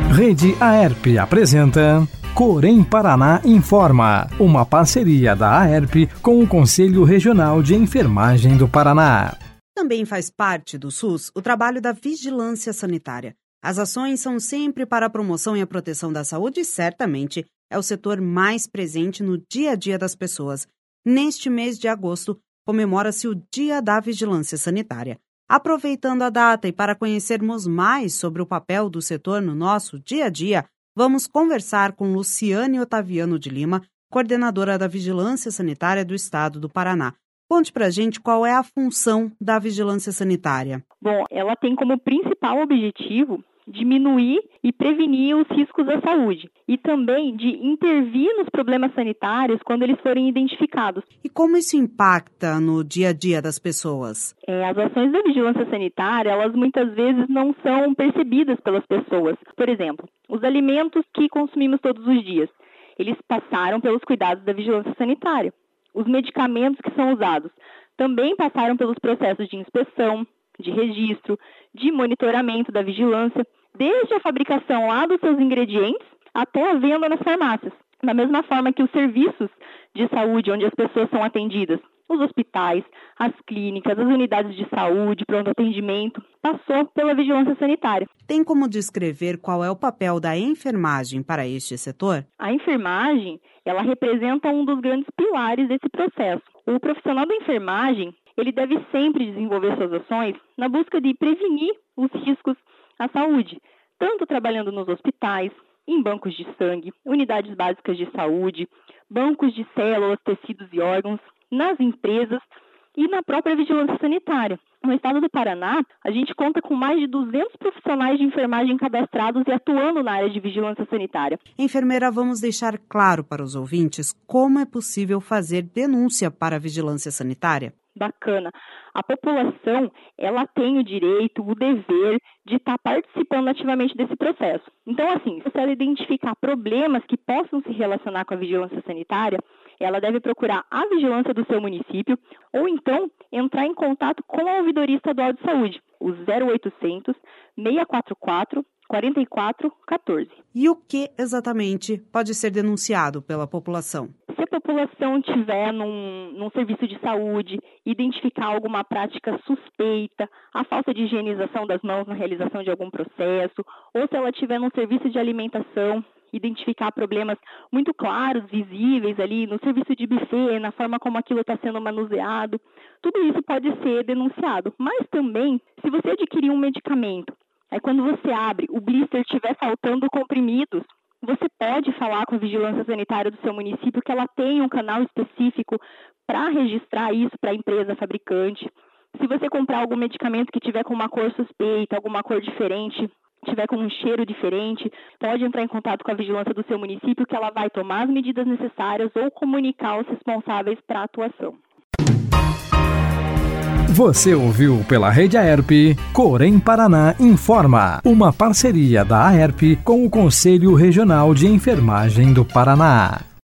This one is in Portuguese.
Rede Aerp apresenta Corém Paraná Informa, uma parceria da Aerp com o Conselho Regional de Enfermagem do Paraná. Também faz parte do SUS o trabalho da vigilância sanitária. As ações são sempre para a promoção e a proteção da saúde e certamente é o setor mais presente no dia a dia das pessoas. Neste mês de agosto, comemora-se o Dia da Vigilância Sanitária. Aproveitando a data e para conhecermos mais sobre o papel do setor no nosso dia a dia, vamos conversar com Luciane Otaviano de Lima, coordenadora da Vigilância Sanitária do Estado do Paraná. Conte pra gente qual é a função da vigilância sanitária. Bom, ela tem como principal objetivo diminuir e prevenir os riscos à saúde e também de intervir nos problemas sanitários quando eles forem identificados. E como isso impacta no dia a dia das pessoas? As ações da vigilância sanitária, elas muitas vezes não são percebidas pelas pessoas. Por exemplo, os alimentos que consumimos todos os dias, eles passaram pelos cuidados da vigilância sanitária. Os medicamentos que são usados também passaram pelos processos de inspeção, de registro, de monitoramento da vigilância, desde a fabricação lá dos seus ingredientes até a venda nas farmácias. Da mesma forma que os serviços de saúde onde as pessoas são atendidas, os hospitais, as clínicas, as unidades de saúde, pronto atendimento, passou pela vigilância sanitária. Tem como descrever qual é o papel da enfermagem para este setor? A enfermagem, ela representa um dos grandes pilares desse processo. O profissional da enfermagem, ele deve sempre desenvolver suas ações na busca de prevenir os riscos à saúde, tanto trabalhando nos hospitais, em bancos de sangue, unidades básicas de saúde, bancos de células, tecidos e órgãos, nas empresas e na própria vigilância sanitária. No estado do Paraná, a gente conta com mais de 200 profissionais de enfermagem cadastrados e atuando na área de vigilância sanitária. Enfermeira, vamos deixar claro para os ouvintes como é possível fazer denúncia para a vigilância sanitária? Bacana. A população, ela tem o direito, o dever de estar participando ativamente desse processo. Então, assim, se ela identificar problemas que possam se relacionar com a vigilância sanitária, ela deve procurar a vigilância do seu município ou então entrar em contato com a Ouvidoria Estadual de Saúde, o 0800 644 4414. E o que exatamente pode ser denunciado pela população? Se a população estiver num serviço de saúde, identificar alguma prática suspeita, a falta de higienização das mãos na realização de algum processo, ou se ela estiver num serviço de alimentação, identificar problemas muito claros, visíveis ali no serviço de buffet, na forma como aquilo está sendo manuseado, tudo isso pode ser denunciado. Mas também, se você adquirir um medicamento, aí quando você abre, o blister estiver faltando comprimidos, você pode falar com a vigilância sanitária do seu município que ela tem um canal específico para registrar isso para a empresa fabricante. Se você comprar algum medicamento que tiver com uma cor suspeita, alguma cor diferente, tiver com um cheiro diferente, pode entrar em contato com a vigilância do seu município que ela vai tomar as medidas necessárias ou comunicar os responsáveis para a atuação. Você ouviu pela Rede Aerp Corém Paraná Informa, uma parceria da Aerp com o Conselho Regional de Enfermagem do Paraná.